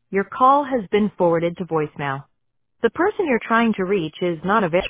Your call has been forwarded to voicemail. The person you're trying to reach is not available.